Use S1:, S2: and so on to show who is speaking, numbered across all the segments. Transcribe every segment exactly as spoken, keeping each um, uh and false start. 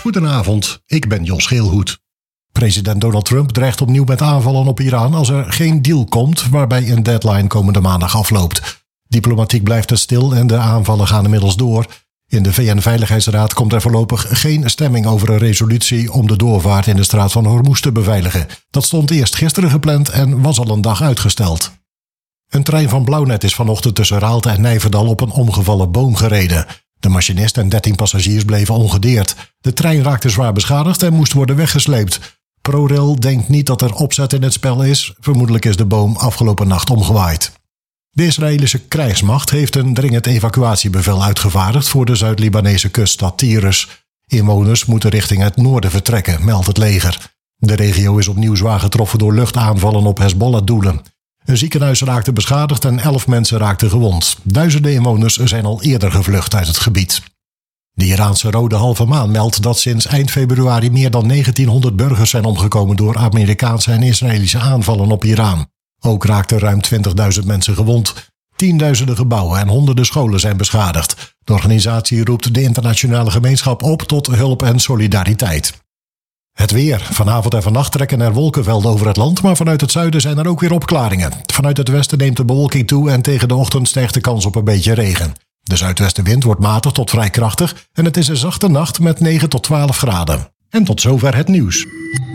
S1: Goedenavond, ik ben Jos Geelhoed. President Donald Trump dreigt opnieuw met aanvallen op Iran als er geen deal komt waarbij een deadline komende maandag afloopt. Diplomatiek blijft het stil en de aanvallen gaan inmiddels door. In de V N-veiligheidsraad komt er voorlopig geen stemming over een resolutie om de doorvaart in de straat van Hormuz te beveiligen. Dat stond eerst gisteren gepland en was al een dag uitgesteld. Een trein van Blauwnet is vanochtend tussen Raalte en Nijverdal op een omgevallen boom gereden. De machinist en dertien passagiers bleven ongedeerd. De trein raakte zwaar beschadigd en moest worden weggesleept. ProRail denkt niet dat er opzet in het spel is. Vermoedelijk is de boom afgelopen nacht omgewaaid. De Israëlische krijgsmacht heeft een dringend evacuatiebevel uitgevaardigd voor de Zuid-Libanese kuststad Tyrus. Inwoners moeten richting het noorden vertrekken, meldt het leger. De regio is opnieuw zwaar getroffen door luchtaanvallen op Hezbollah-doelen. Een ziekenhuis raakte beschadigd en elf mensen raakten gewond. Duizenden inwoners zijn al eerder gevlucht uit het gebied. De Iraanse Rode Halve Maan meldt dat sinds eind februari meer dan negentienhonderd burgers zijn omgekomen door Amerikaanse en Israëlische aanvallen op Iran. Ook raakten ruim twintigduizend mensen gewond. Tienduizenden gebouwen en honderden scholen zijn beschadigd. De organisatie roept de internationale gemeenschap op tot hulp en solidariteit. Het weer. Vanavond en vannacht trekken er wolkenvelden over het land, maar vanuit het zuiden zijn er ook weer opklaringen. Vanuit het westen neemt de bewolking toe en tegen de ochtend stijgt de kans op een beetje regen. De zuidwestenwind wordt matig tot vrij krachtig en het is een zachte nacht met negen tot twaalf graden. En tot zover het nieuws.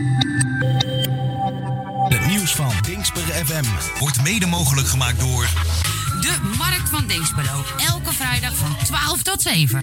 S2: Het nieuws van Dingsper F M wordt mede mogelijk gemaakt door
S3: de Markt van Dinxperlo. Elke vrijdag van twaalf tot zeven.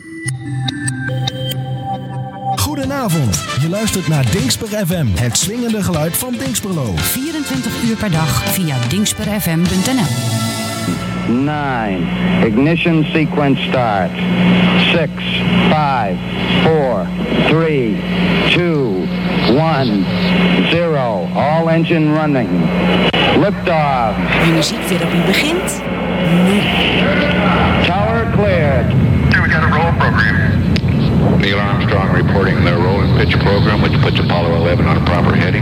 S2: Goedenavond, je luistert naar Dingsper F M, het swingende geluid van Dinxperlo.
S3: vierentwintig uur per dag via dingsper f m punt n l.
S4: nine. Ignition sequence start. six, five, four, three, two, one, zero. All engine running. Liftoff.
S5: De muziektherapie begint nu.
S4: Tower cleared.
S6: Okay, we got a roll program.
S7: Neil Armstrong reporting the roll and pitch program, which puts Apollo eleven on a proper heading.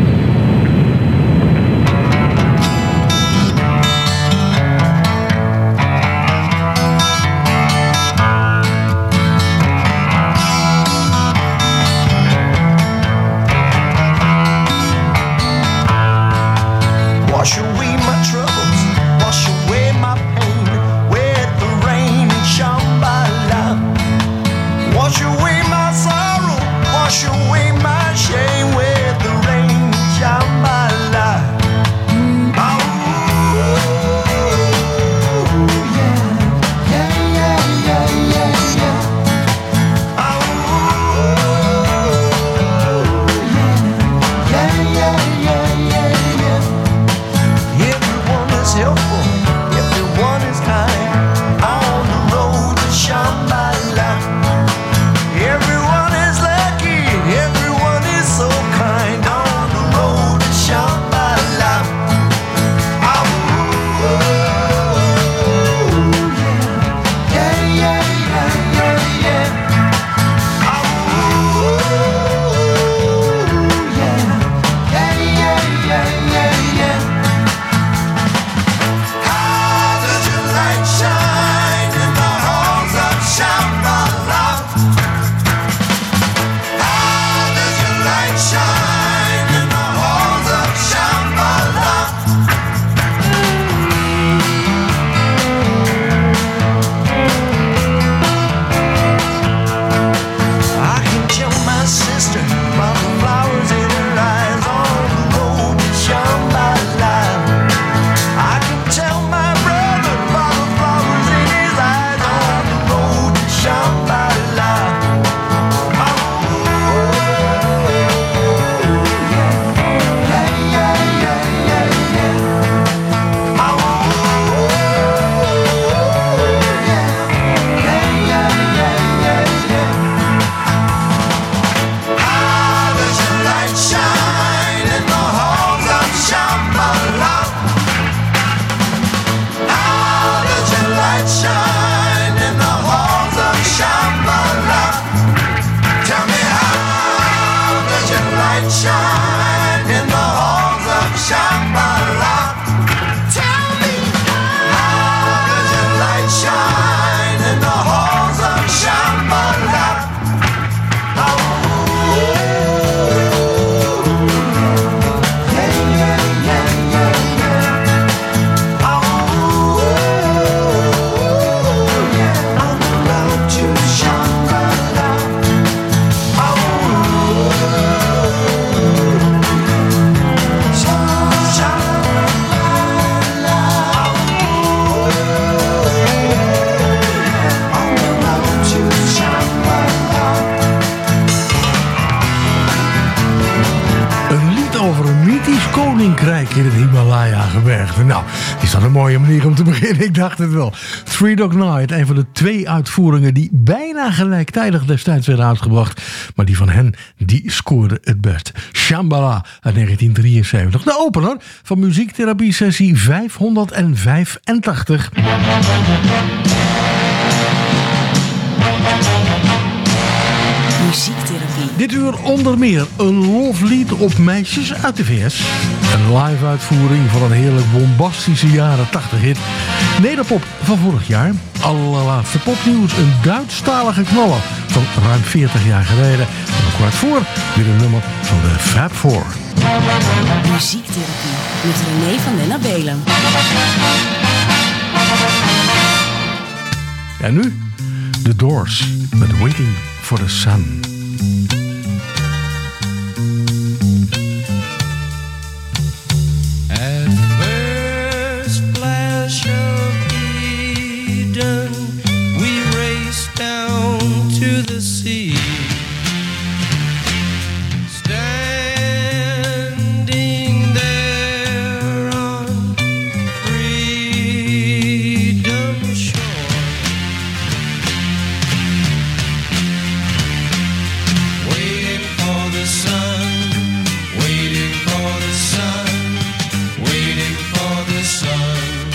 S8: Wash away my troubles, wash away my pain with the rain and Shambhala. Wash away my sorrow, wash away my shame with the rain and
S9: Britisch Koninkrijk in het Himalaya-gebergte. Nou, is dat een mooie manier om te beginnen? Ik dacht het wel. Three Dog Night, een van de twee uitvoeringen die bijna gelijktijdig destijds werden uitgebracht. Maar die van hen, die scoorde het best. Shambhala uit negentien drieënzeventig. De opener van muziektherapie sessie vijfhonderdvijfentachtig.
S5: Muziektherapie.
S9: Dit uur onder meer een loflied op meisjes uit de V S. Een live uitvoering van een heerlijk bombastische jaren tachtig hit. Nederpop van vorig jaar. Allerlaatste popnieuws. Een Duitsstalige knaller van ruim veertig jaar geleden. En een kwart voor weer een nummer van de Fab Four.
S5: Muziektherapie met René van den Abelen.
S9: En nu The Doors met Waiting for the Sun.
S8: At first flash of Eden, we raced down to the sea. Standing there on freedom's shore, waiting for the sun, waiting for the sun, waiting for the sun.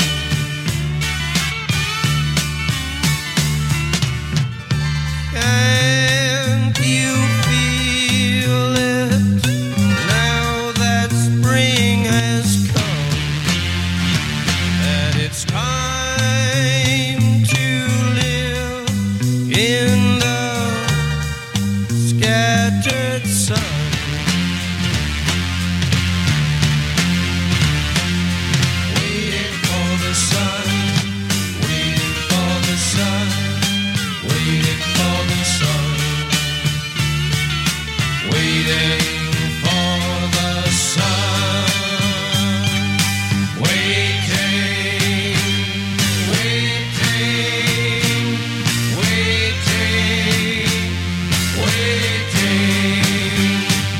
S8: Can't you feel it now that spring has come? That it's time to live in the scattered sun. Waiting for the sun, waiting for the sun, waiting for the sun, waiting for the sun, waiting, waiting, waiting, waiting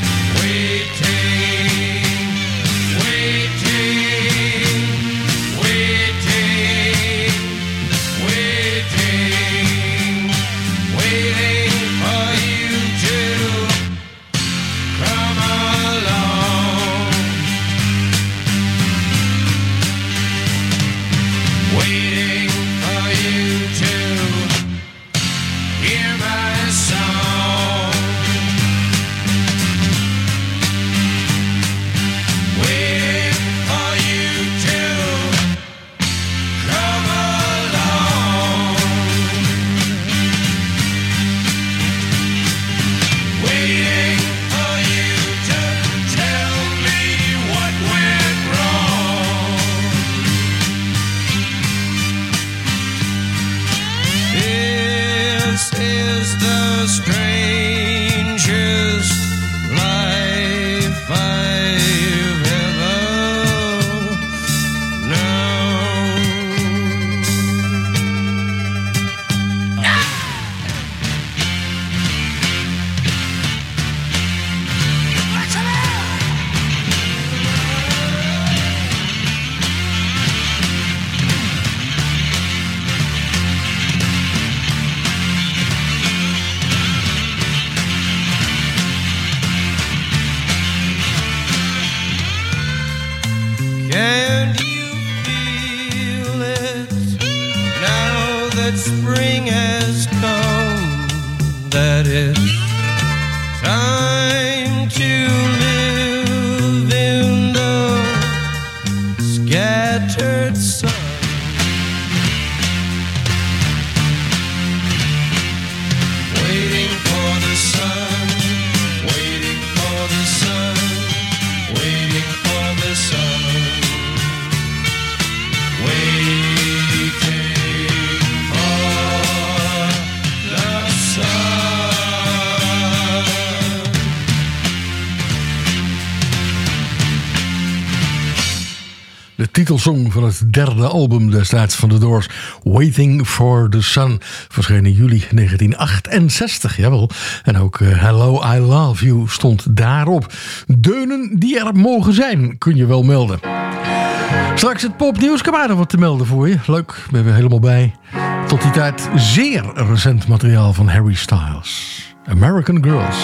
S9: titelsong van het derde album destijds van The Doors, Waiting for the Sun, verscheen in juli negentien achtenzestig, jawel. En ook uh, Hello, I Love You stond daarop. Deunen die er mogen zijn, kun je wel melden. Straks het popnieuws, ik heb aardig wat te melden voor je. Leuk, ben we helemaal bij. Tot die tijd zeer recent materiaal van Harry Styles. American Girls.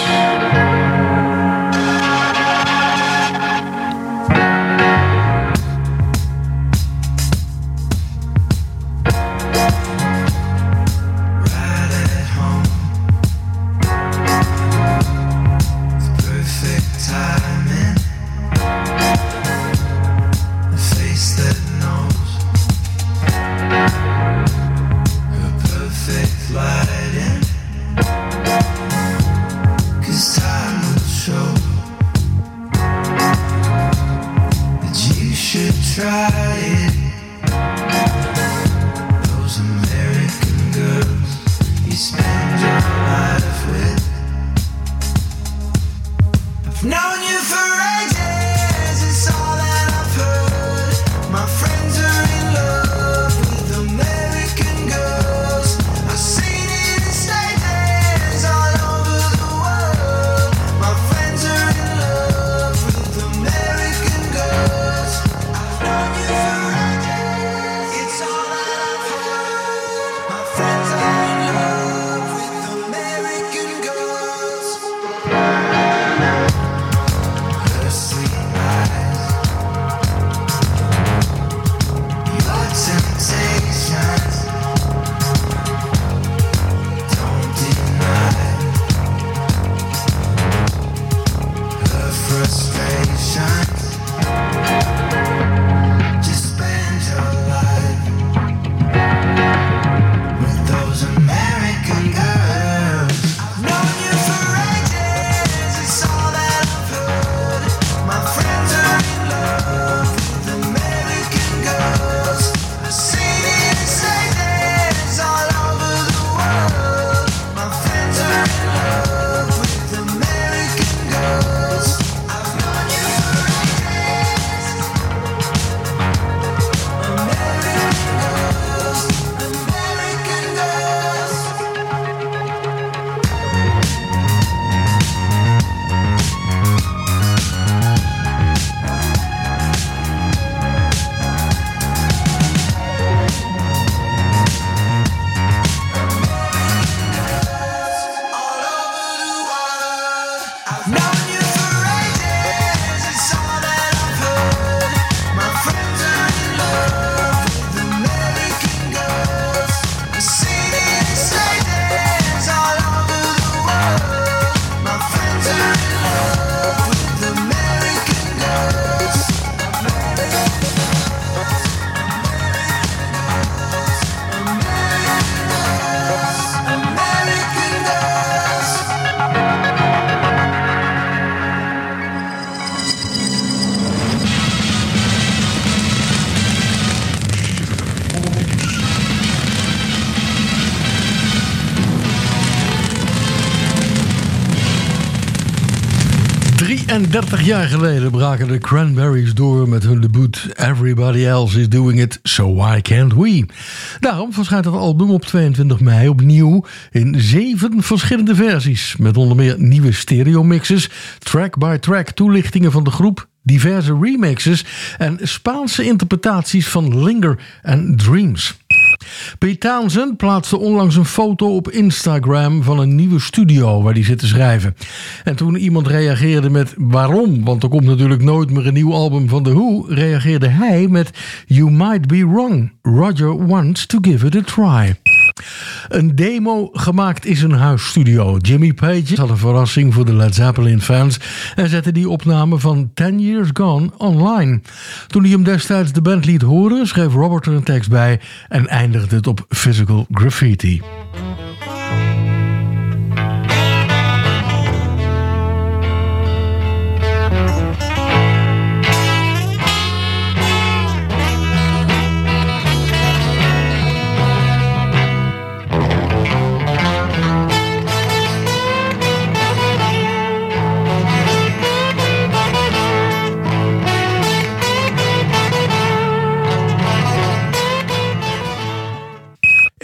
S9: drieëndertig jaar geleden braken de Cranberries door met hun debuut Everybody Else Is Doing It, So Why Can't We? Daarom verschijnt het album op tweeëntwintig mei opnieuw in zeven verschillende versies. Met onder meer nieuwe stereomixes, track-by-track toelichtingen van de groep, diverse remixes en Spaanse interpretaties van Linger en Dreams. Pete Townsend plaatste onlangs een foto op Instagram van een nieuwe studio waar hij zit te schrijven. En toen iemand reageerde met waarom, want er komt natuurlijk nooit meer een nieuw album van The Who, reageerde hij met You might be wrong, Roger wants to give it a try. Een demo gemaakt in zijn huisstudio. Jimmy Page had een verrassing voor de Led Zeppelin fans en zette die opname van Ten Years Gone online. Toen hij hem destijds de band liet horen, schreef Robert er een tekst bij en eindigde het op Physical Graffiti.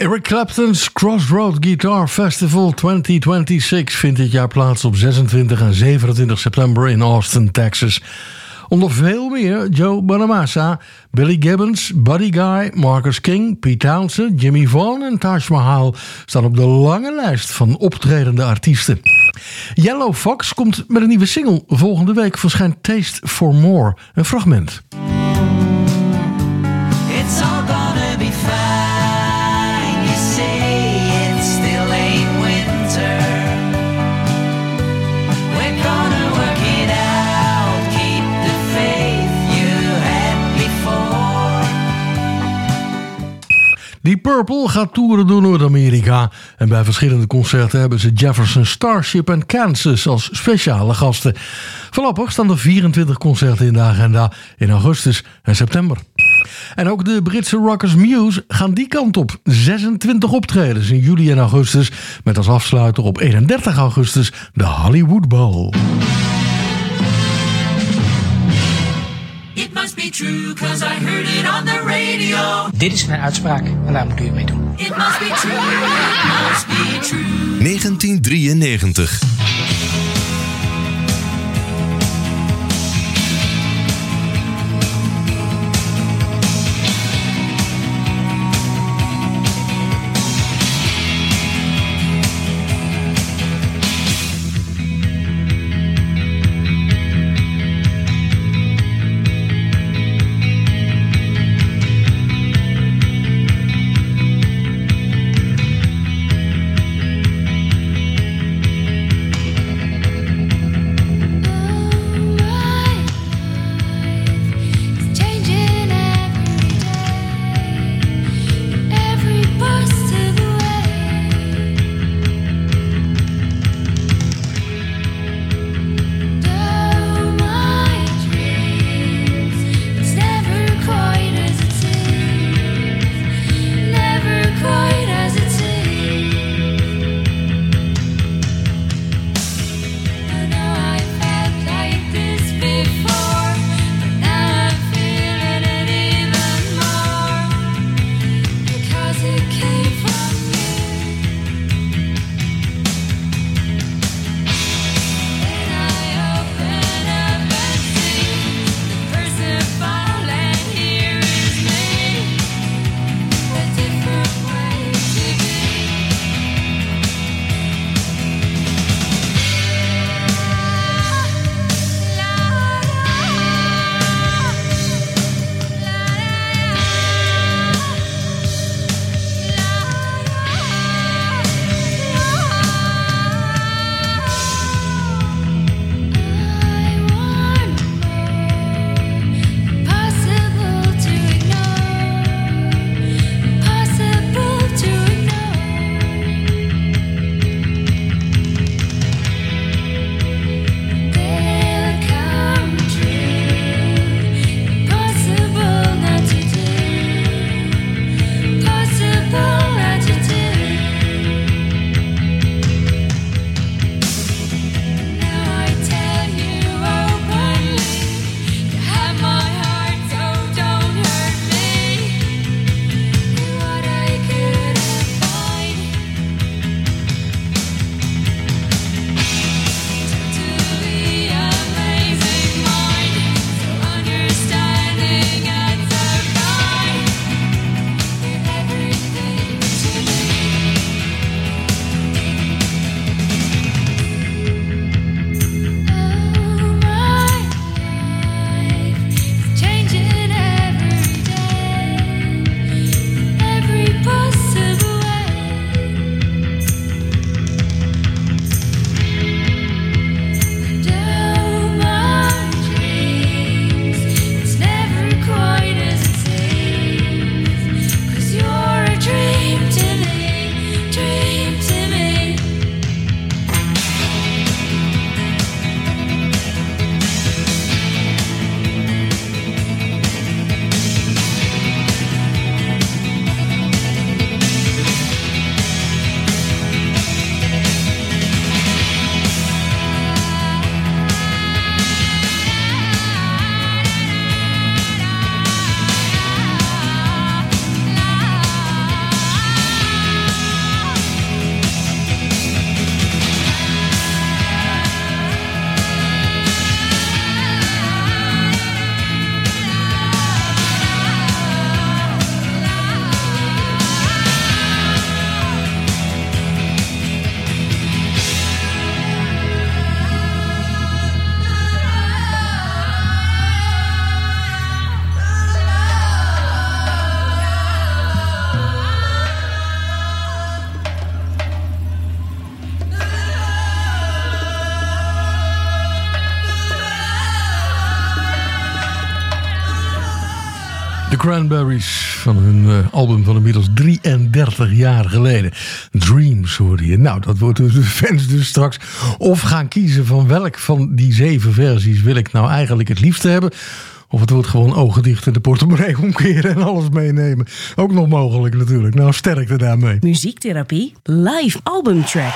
S9: Eric Clapton's Crossroad Guitar Festival twintig zesentwintig vindt dit jaar plaats op zesentwintig en zevenentwintig september in Austin, Texas. Om nog veel meer, Joe Bonamassa, Billy Gibbons, Buddy Guy, Marcus King, Pete Townsend, Jimmy Vaughan en Taj Mahal staan op de lange lijst van optredende artiesten. Yellow Fox komt met een nieuwe single. Volgende week verschijnt Taste for More, een fragment.
S8: It's all gonna be fine. You say it still ain't winter. We're gonna work it out. Keep the faith you had before.
S9: Deep Purple gaat toeren door Noord-Amerika. En bij verschillende concerten hebben ze Jefferson Starship en Kansas als speciale gasten. Voorlopig staan er vierentwintig concerten in de agenda in augustus en september. En ook de Britse rockers Muse gaan die kant op. zesentwintig optredens in juli en augustus. Met als afsluiter op eenendertig augustus de Hollywood Bowl.
S8: It must be true, cause I heard it on the radio.
S10: Dit is mijn uitspraak en daar moet u het mee doen.
S8: It must be true, it must be true.
S11: negentien drieënnegentig.
S9: The Cranberries van hun uh, album van inmiddels drieëndertig jaar geleden. Dreams hoorde je. Nou, dat wordt de fans dus straks of gaan kiezen van welk van die zeven versies wil ik nou eigenlijk het liefste hebben. Of het wordt gewoon ogen dicht in de portemonnee omkeren en alles meenemen. Ook nog mogelijk natuurlijk. Nou, sterkte daarmee.
S5: Muziektherapie, live albumtrack.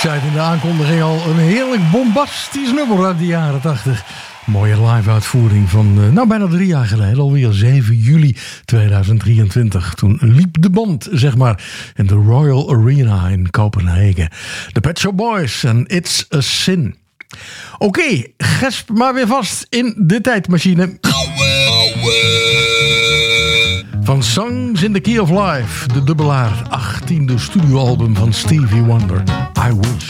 S9: zei het in de aankondiging al, een heerlijk bombastisch nummer uit de jaren tachtig. Mooie live uitvoering van, nou bijna drie jaar geleden, alweer zeven juli tweeduizend drieëntwintig. Toen liep de band, zeg maar, in de Royal Arena in Kopenhagen. De Pet Shop Boys en It's a Sin. Oké, okay, gesp maar weer vast in de tijdmachine. Van Songs in the Key of Life, de dubbelaar, achttiende studioalbum van Stevie Wonder, I Wish.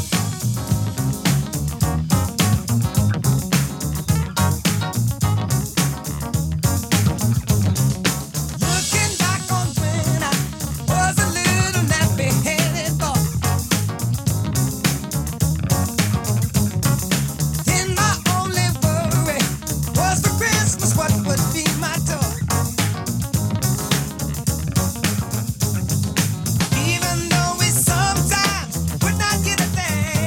S8: Even though we sometimes would not get a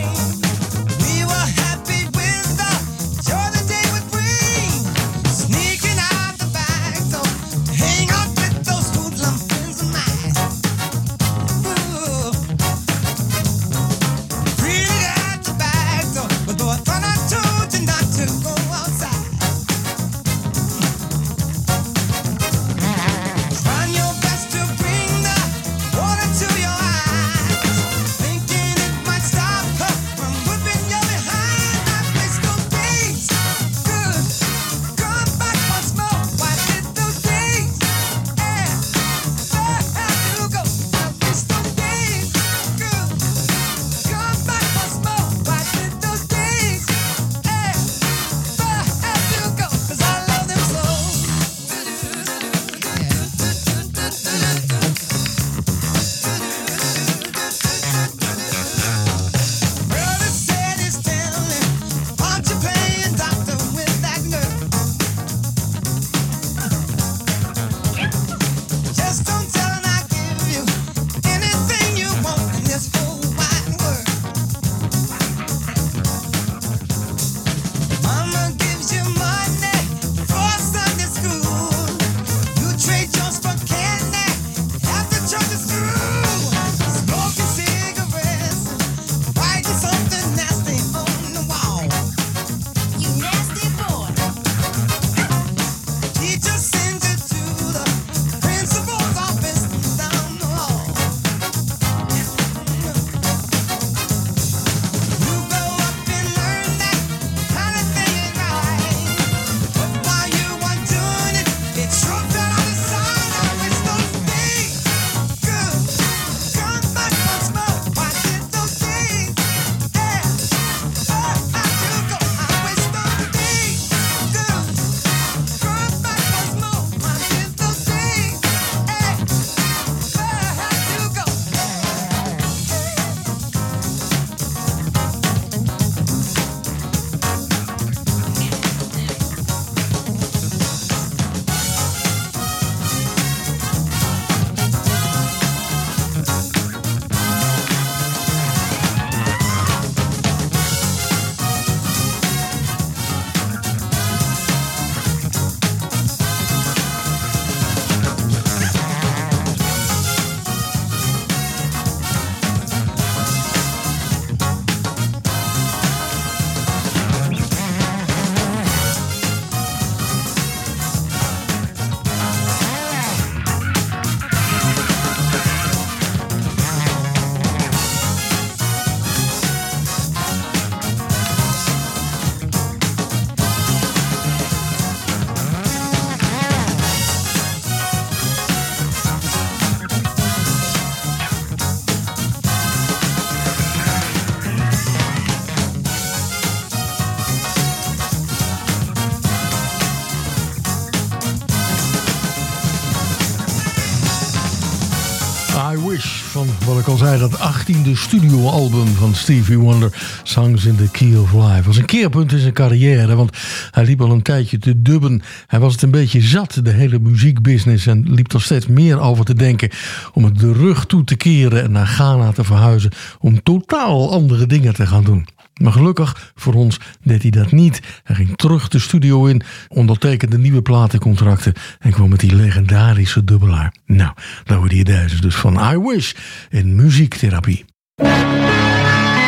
S9: van, wat ik al zei, dat achttiende studioalbum van Stevie Wonder, Songs in the Key of Life. Was een keerpunt in zijn carrière, want hij liep al een tijdje te dubben. Hij was het een beetje zat, de hele muziekbusiness, en liep er steeds meer over te denken om het de rug toe te keren en naar Ghana te verhuizen om totaal andere dingen te gaan doen. Maar gelukkig voor ons deed hij dat niet. Hij ging terug de studio in, ondertekende nieuwe platencontracten en kwam met die legendarische dubbelaar. Nou, daar hoorde je deze dus van I Wish in Muziektherapie.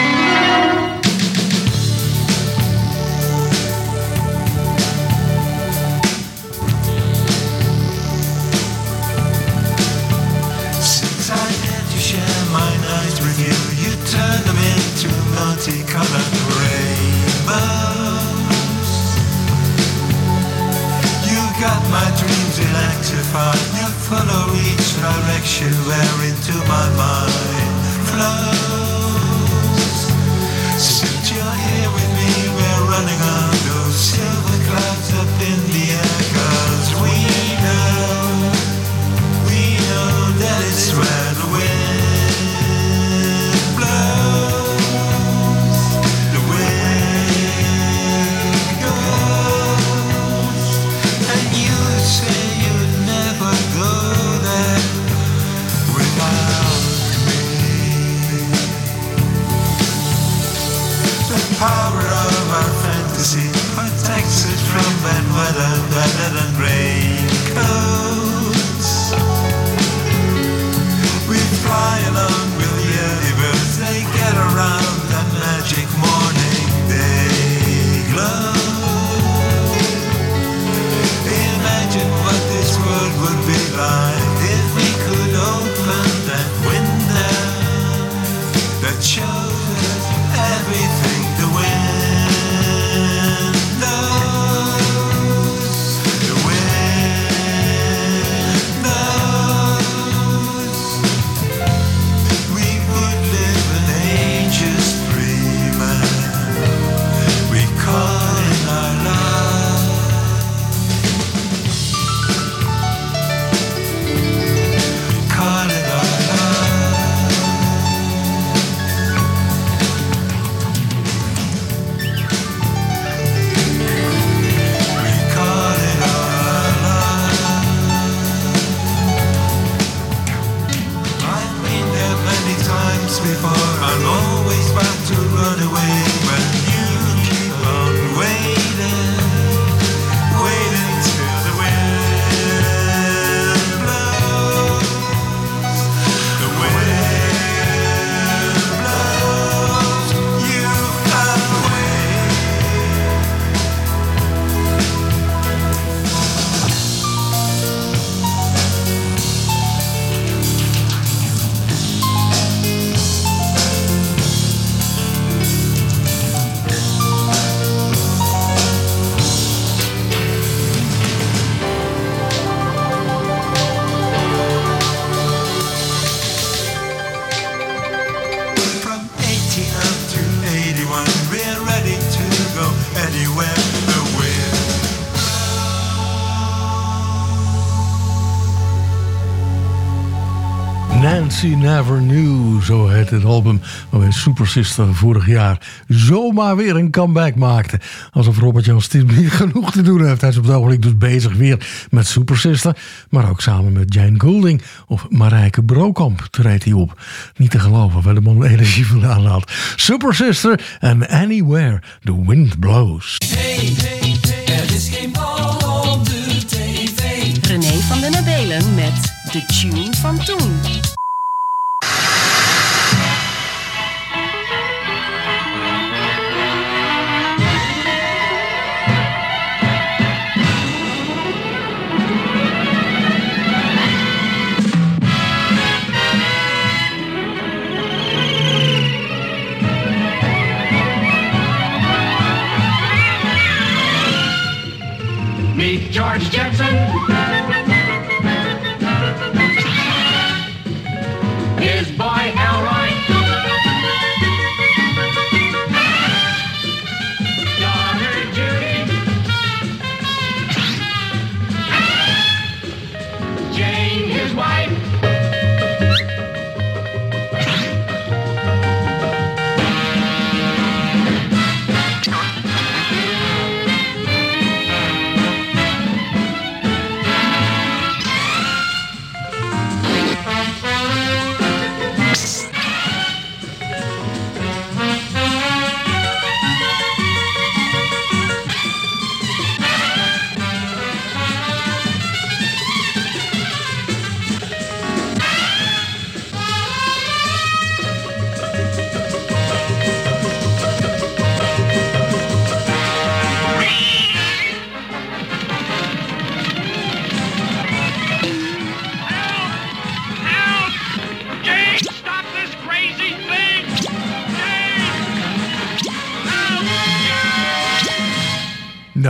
S8: turn them into multicolored rainbows. You got my dreams electrified. You follow each direction where into my mind flows. Since you're here with me, we're running on those silver clouds up in the air. 'Cause we know, we know that it's where the wind blows, the wind goes. And you say you'd never go there without me. The power of our fantasy protects us from bad weather better than raincoats. We fly along with the early birds, they get around that magic morning day glow. Imagine what this world would be like if we could open that window that shows us everything the wind knows. The wind knows. We would live an ages free man. We call it our love. We call it our love. We call it our love. I've been there many times before. I'm always about to run away, but you keep on waiting, waiting till the wind blows. The wind blows. You gotta wait. From eighteen up to eighty-one, we're ready to go anywhere the wind.
S9: Nancy Never Knew, zo heet het album waarmee Super Sister vorig jaar zomaar weer een comeback maakte. Alsof Robert Jan Stiep niet genoeg te doen heeft. Hij is op het ogenblik dus bezig weer met Super Sister, maar ook samen met Jane Goulding of Marijke Brokamp treedt hij op. Niet te geloven waar de man energie vandaan haalt. Super Sister en Anywhere the Wind Blows.
S8: Hey, hey, hey, er is geen bal op de tv.
S5: René van den Abelen met de tune van toen.
S6: Meet George Jetson. His boy Elroy. Daughter Judy. Jane, his wife.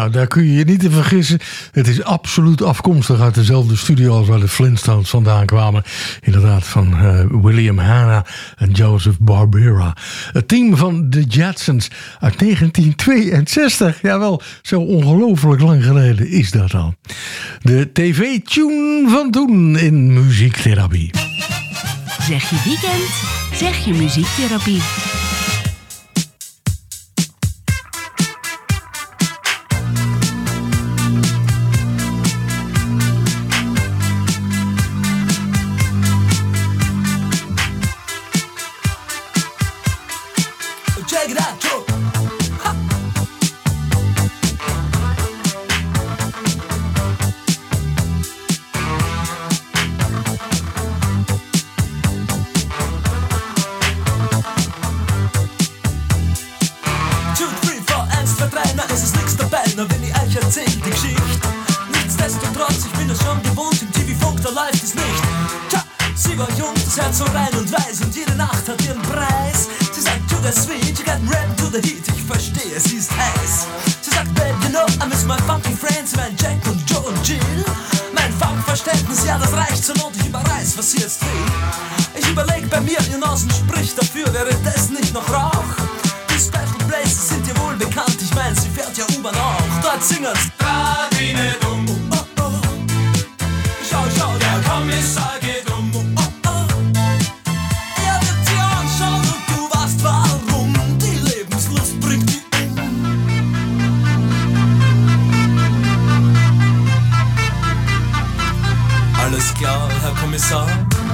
S9: Nou, daar kun je je niet in vergissen. Het is absoluut afkomstig uit dezelfde studio als waar de Flintstones vandaan kwamen. Inderdaad, van uh, William Hanna en Joseph Barbera. Het team van The Jetsons uit negentien tweeënzestig. Jawel, zo ongelooflijk lang geleden is dat al. De tv-tune van toen in muziektherapie.
S5: Zeg je weekend, zeg je muziektherapie.
S12: Check it out, Joe. Ha. Two, three, four, eins, zwei, drei, na es ist nix dabei, na wenn ich euch erzähl die Geschichte. Nichtsdestotrotz, ich bin es schon gewohnt, im T V-Funk, da läuft es nicht. Tja, sie war jung, das Herz so rein und weiß und jede Nacht hat ihren Preis. Sie sagt, to the sweet, you got rap to the heat. Ich verstehe, sie ist heiß. Sie sagt, babe, you know, I miss my funky friends, mein Jack und Joe und Jill. Mein Funkverständnis, ja, das reicht zur Not, ich überreiß, was sie jetzt will. Ich überleg bei mir, ihr Nasen spricht dafür, wäre das nicht noch Rauch? Die Special Places sind dir wohl bekannt, ich mein, sie fährt ja U-Bahn auch. Dort singen's Radine dumm. Oh, oh. Schau, schau, der Kommissar geht um. Oh, oh. Er wird dir anschauen und du weißt warum. Die Lebenslust bringt die um. Alles klar, Herr Kommissar.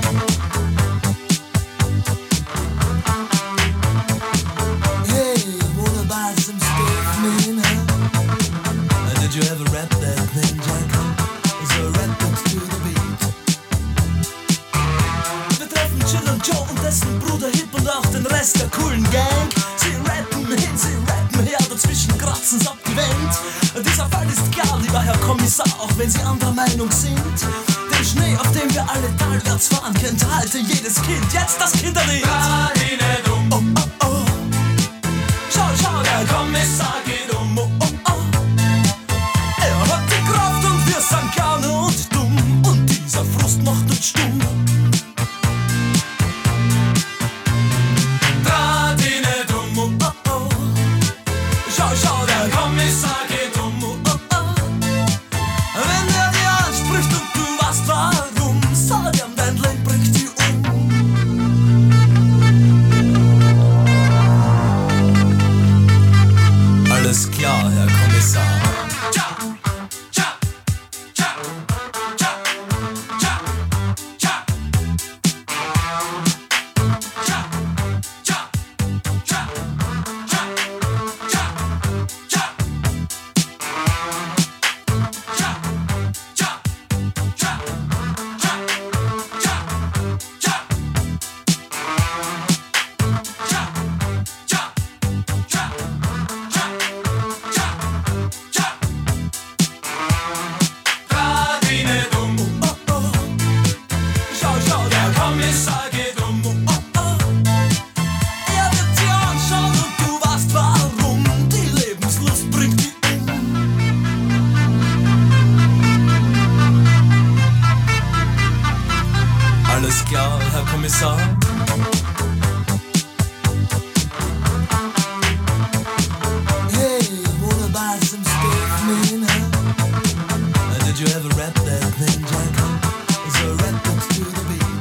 S12: Hey, wanna buy some stuff, man, huh? And did you ever rap that thing, Jack? Is a rap to the beat? Wir treffen Jill und Joe und dessen Bruder Hip und auch den Rest der coolen Gang. Sie rappen hin, sie rappen her, dazwischen kratzen's ab die Wand. Dieser Fall ist klar, lieber Herr Kommissar, auch wenn Sie anderer Meinung sind. Den Schnee, auf dem wir alle talwärts fahren, kennt halte jedes Kind. Jetzt das Kinderlied. Radine dumm. Oh, oh, oh. Schau, schau, der Kommissar geht um. Oh, oh, oh. Er hat die Kraft und wir sind gerne und dumm. Und dieser Frust macht uns stumm. Radine dumm. Oh, oh, oh. Schau, schau, der Kommissar geht um. Oh, oh, oh. Wenn er dir anspricht und du weißt warum, sag ihm, dein Leben bringt die um. Alles klar, Herr Kommissar. Tja, tja, tja, tja, tja, tja. Tja, tja, tja, tja, tja, tja. Tja, tja, tja, tja, tja, tja. Tja, tja, tja, tja, tja, tja. Radine dumm. Oh, oh. Schau, schau, der Kommissar geht um. Oh, oh. Er wird dir anschauen und du weißt warum. Die Lebenslust bringt die um. Alles klar, Herr Kommissar. Hey, wanna buy some stuff, man, huh? And did you ever rap that thing, Jack? Is a rap to the beat?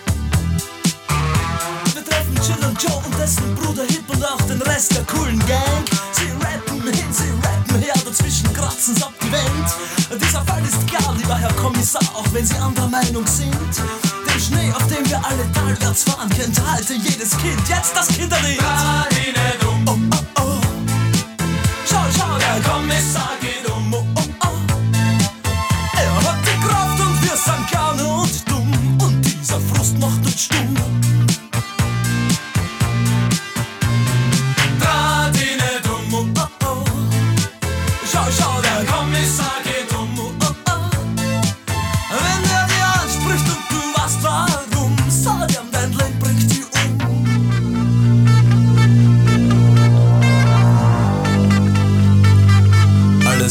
S12: Wir treffen Jill und Joe und dessen Bruder Hip und auch den Rest der coolen Gang. Sie rappen hin, sie rappen her, dazwischen kratzen's ab die Wand. Dieser Fall ist klar, lieber Herr Kommissar, auch wenn Sie anderer Meinung sind. Den Schnee, auf dem wir alle talwärts fahren, kennt halte jedes Kind. Jetzt das Kinderlied. Radine dumm. Oh, oh, oh. Schau, schau, der Kommissar geht um. Oh, oh, oh. Er hat die Kraft und wir sind gerne und dumm. Und dieser Frust macht uns stumm. Radine dumm. Oh, oh, oh. Schau, schau, der Kommissar geht um. Oh, oh, oh. Wenn er dir anspricht und du weißt warum, sag ihm, dein Leben bringt die um. Alles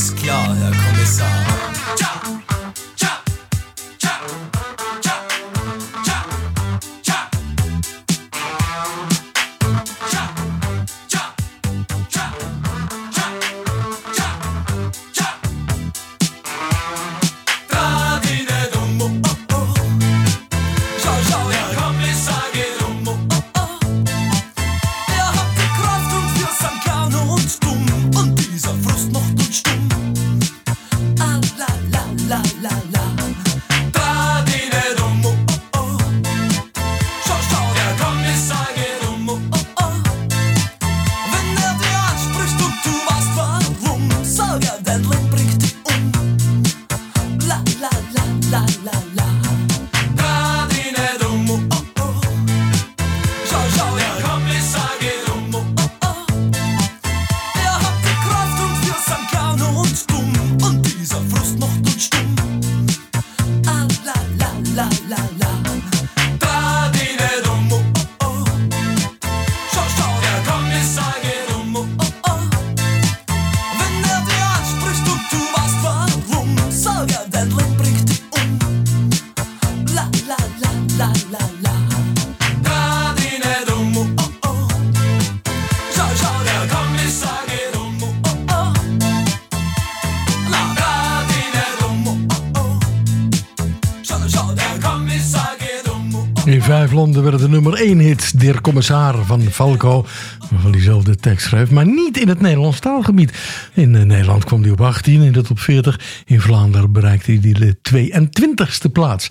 S12: la la la. Da di ne dum oh oh. Schau, schau, der Kommissar geht um oh oh. Wenn er dir anspricht und du weißt warum, sag er, dein Leben bringt dich um. La la la la la la. Da di ne dum oh oh. Schau, schau, der Kommissar geht um oh oh. La da di ne dum oh oh. Schau, schau, der Kommissar geht um oh oh.
S9: In vijf landen werd het de nummer één hit, Der Kommissar van Falco, waarvan hij zelf de tekst schreef, maar niet in het Nederlands taalgebied. In uh, Nederland kwam hij op achttien, in de top veertig. In Vlaanderen bereikte hij de tweeëntwintigste plaats.
S13: Uh,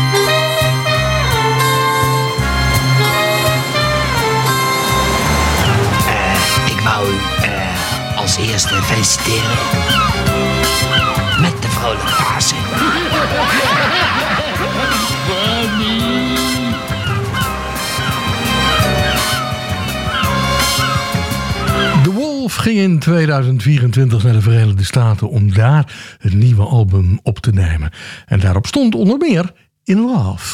S13: ik wou u uh, als eerste feliciteren met de vrolijke Pasen.
S9: De Wolf ging in tweeduizend vierentwintig naar de Verenigde Staten om daar het nieuwe album op te nemen. En daarop stond onder meer In Love.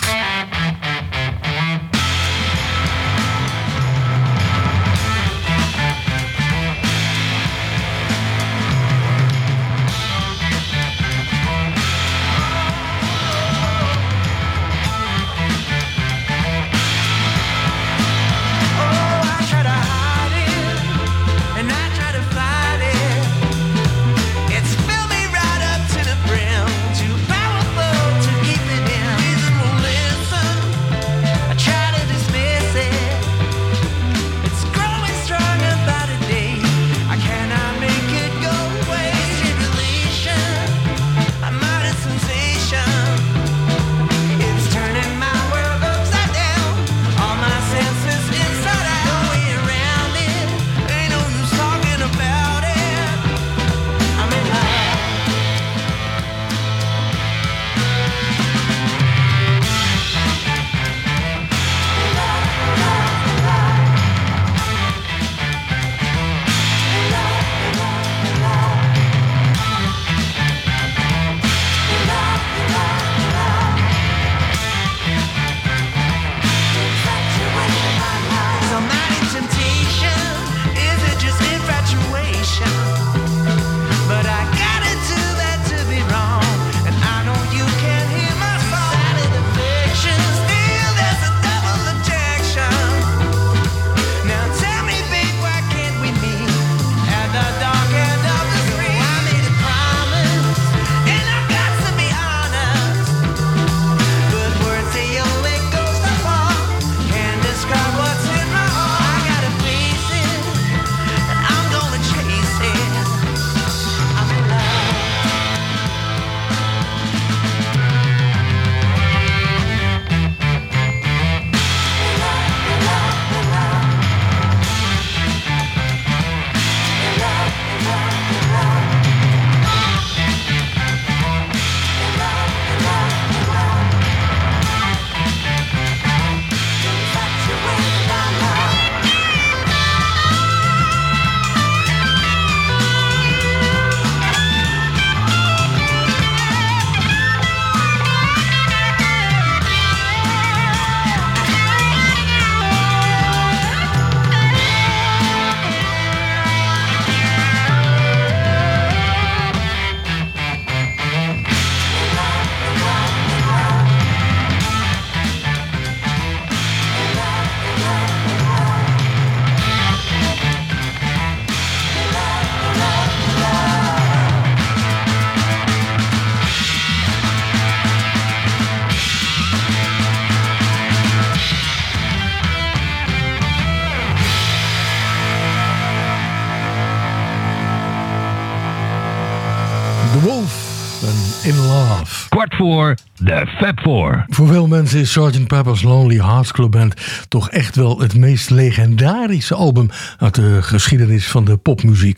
S9: The Wolf en In Love.
S14: Kwart voor de Fab Four.
S9: Voor veel mensen is sergeant Pepper's Lonely Hearts Club Band toch echt wel het meest legendarische album uit de geschiedenis van de popmuziek.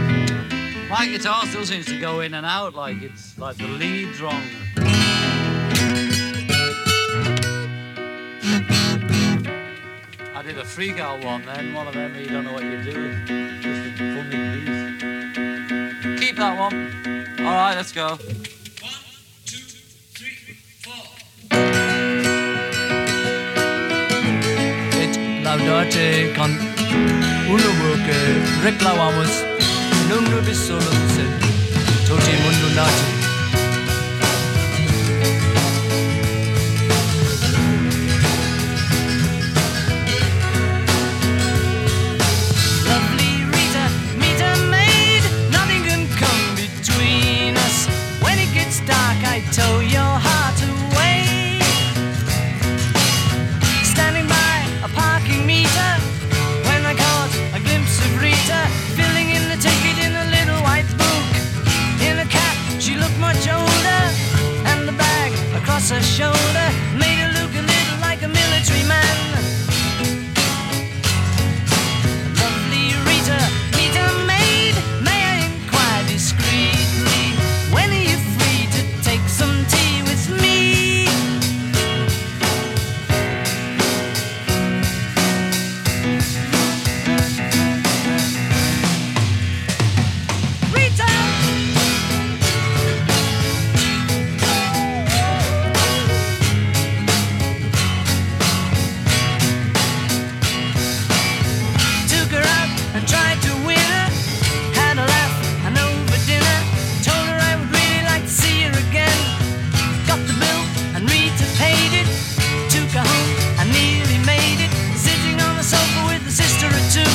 S15: My guitar still seems to go in and out like it's like the lead's wrong. I did a freak out one then, one of them you don't know what you're doing. Just a funny piece. Keep that one. Alright, let's go. One, two, three, four.
S16: date kan unuwoke reklawamus nungu bisolumse toti mundu nati.
S17: I tow your heart away. Standing by a parking meter when I caught a glimpse of Rita filling in the ticket in a little white book. In a cap, she looked much older, and the bag across her shoulder made her look a little like a military man. Lovely Rita, Rita maid, may I inquire discreetly, when are you free to take some tea with me? Rita! Took her out and tried to win her, had a laugh and over dinner, told her I would really like to see her again. Got the bill and Rita paid it, took her home and nearly made it, sitting on the sofa with a sister or two.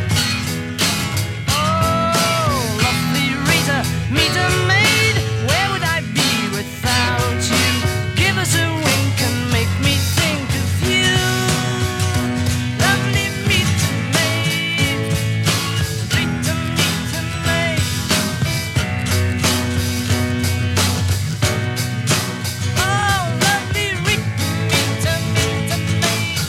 S17: Oh, lovely Rita, meet a maid, where would I be without you? Give us a wink and make me think of you. Lovely Rita maid, Rita, Rita maid. Oh, lovely Rita, Rita, Rita maid.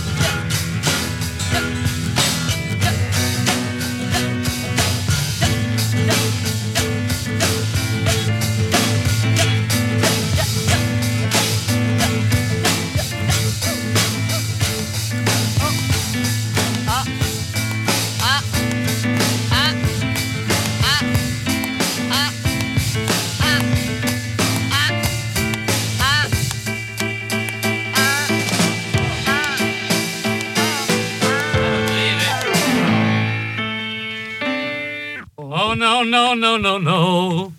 S15: Oh, no, no, no, no, no.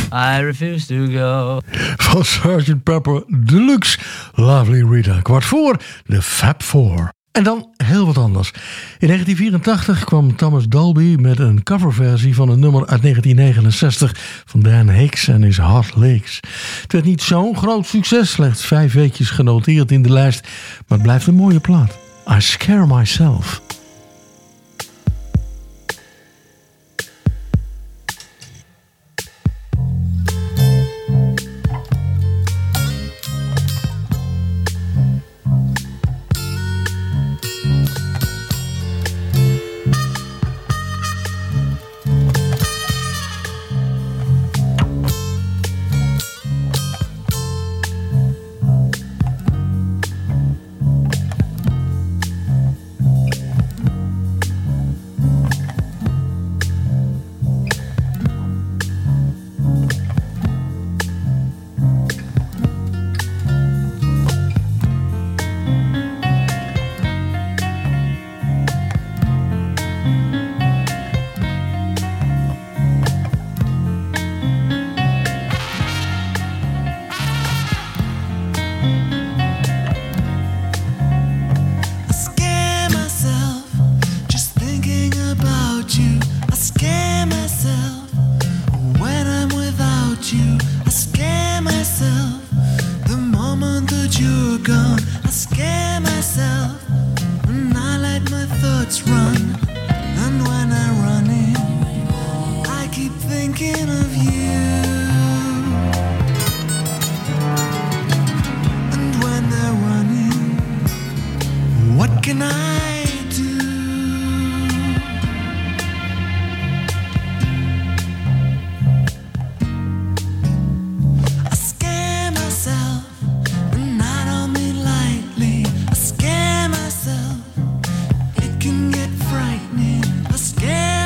S16: I refuse to go.
S9: Van sergeant Pepper Deluxe. Lovely Rita. Kwart voor de Fab Four. En dan heel wat anders. In negentien vierentachtig kwam Thomas Dolby met een coverversie van een nummer uit negentien negenenzestig van Dan Hicks en his Hot Lakes. Het werd niet zo'n groot succes, slechts vijf weekjes genoteerd in de lijst, maar het blijft een mooie plaat. I Scare Myself.
S8: It can get frightening. I scare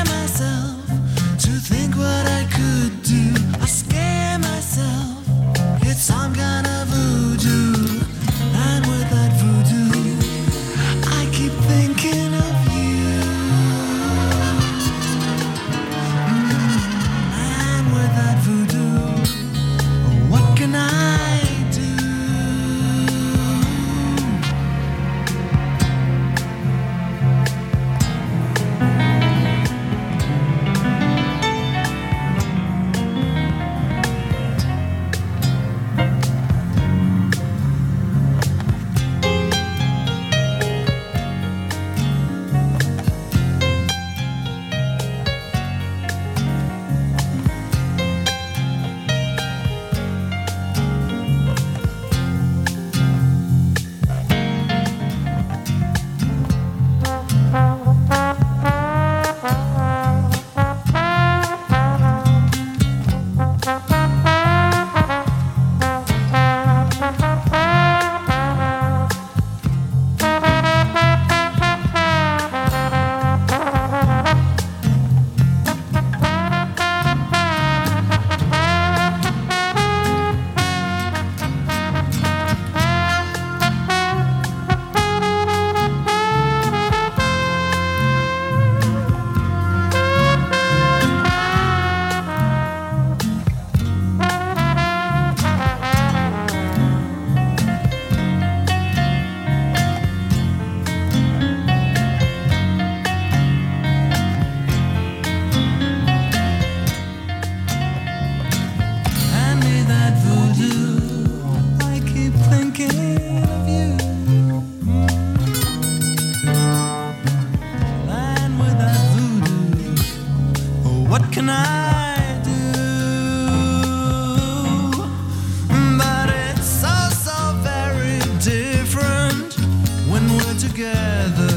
S8: together.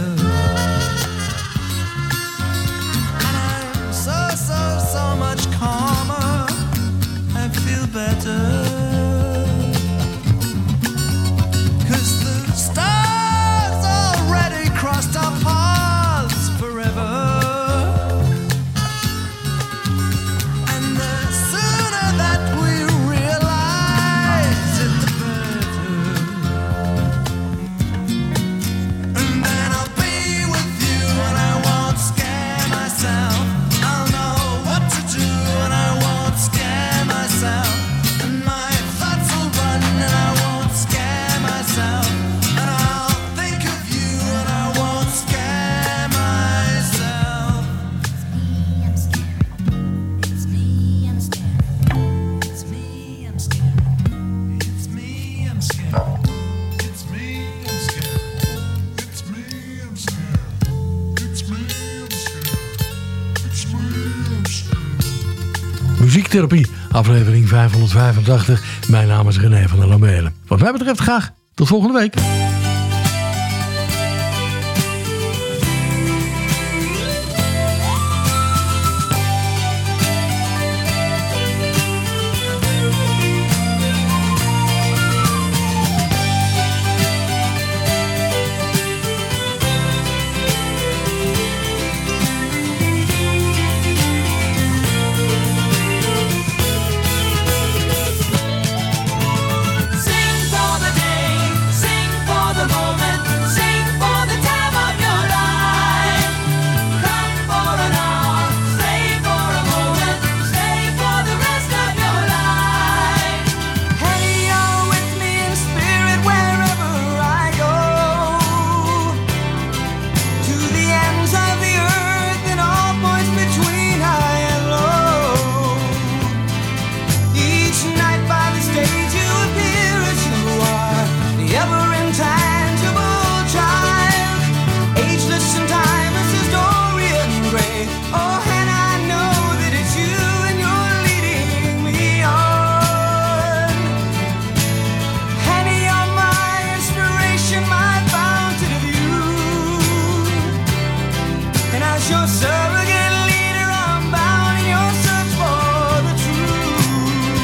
S8: And I'm so, so, so much calmer. I feel better. 'Cause the stars already crossed our paths forever. And the sooner that we realize it, the better. And then I'll be with you and I won't scare myself. I'll know what to do and I won't scare myself. And my thoughts will run and I won't scare myself. And I'll think of you and I won't scare myself. It's me, I'm scared. It's me, I'm scared. It's me, I'm scared. It's me, I'm scared. It's me, I'm scared. It's me, I'm scared. It's me, I'm scared.
S9: Muziektherapie, aflevering vijfhonderdvijfentachtig. Mijn naam is René van der Lamelen. Wat mij betreft graag tot volgende week.
S8: Sing for the day, sing for the moment, sing for the time of your life. Come for an hour, stay for a moment, stay for the rest of your life. Hey, you're with me in spirit wherever I go, to the ends of the earth and all points between high and low. Each night by the stage you appear as you are, the ever-intangible child, ageless and timeless as Dorian Gray. Oh, and I know that it's you and you're leading me on. And you're my inspiration, my fountain of youth. And as your surrogate leader, I'm bound in your search for the truth.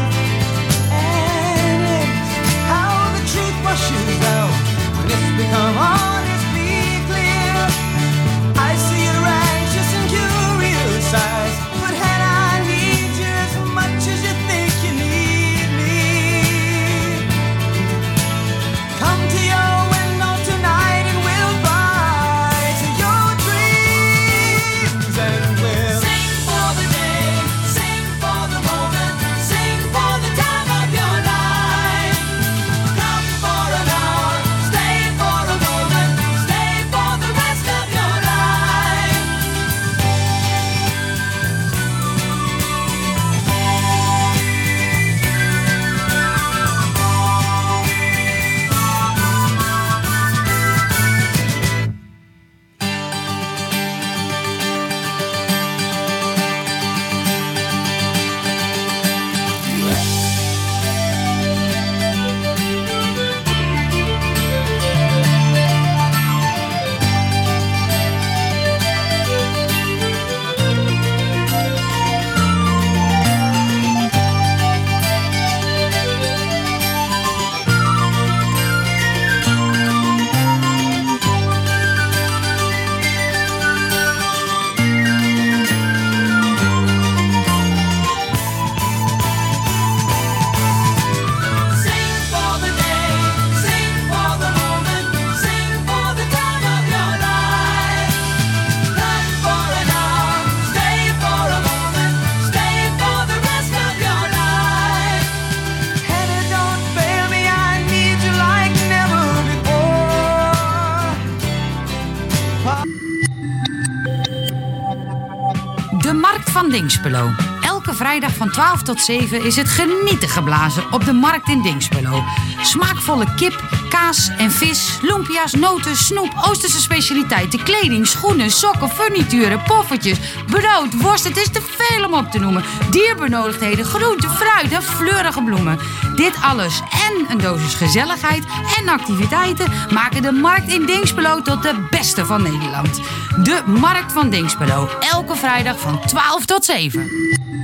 S8: And it's how the truth washes out when it's become honestly clear. I see your anxious and curious eyes, but had I need you as much as you think you need me. Come to your window tonight and we'll fly to your dreams and we'll sing for the day, sing for the moment, sing for the time of your life. Come for an hour, stay for a moment, stay for the rest of your life. Sing for the day, sing for the moment, sing for the time of your life. Come for an hour, stay for a moment, stay for the rest of your life. And it don't fail me, I need you like never before.
S3: De Markt van Dinxperlo. Elke Elke vrijdag van twaalf tot zeven is het genieten geblazen op de markt in Dinxperlo. Smaakvolle kip, kaas en vis, lumpia's, noten, snoep, Oosterse specialiteiten, kleding, schoenen, sokken, furnituren, poffertjes, brood, worst. Het is te veel om op te noemen. Dierbenodigdheden, groente, fruit en fleurige bloemen. Dit alles en een dosis gezelligheid en activiteiten maken de markt in Dinxperlo tot de beste van Nederland. De Markt van Dinxperlo, elke vrijdag van twaalf tot zeven.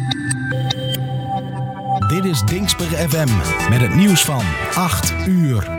S2: Dit is Dinxper F M met het nieuws van acht uur.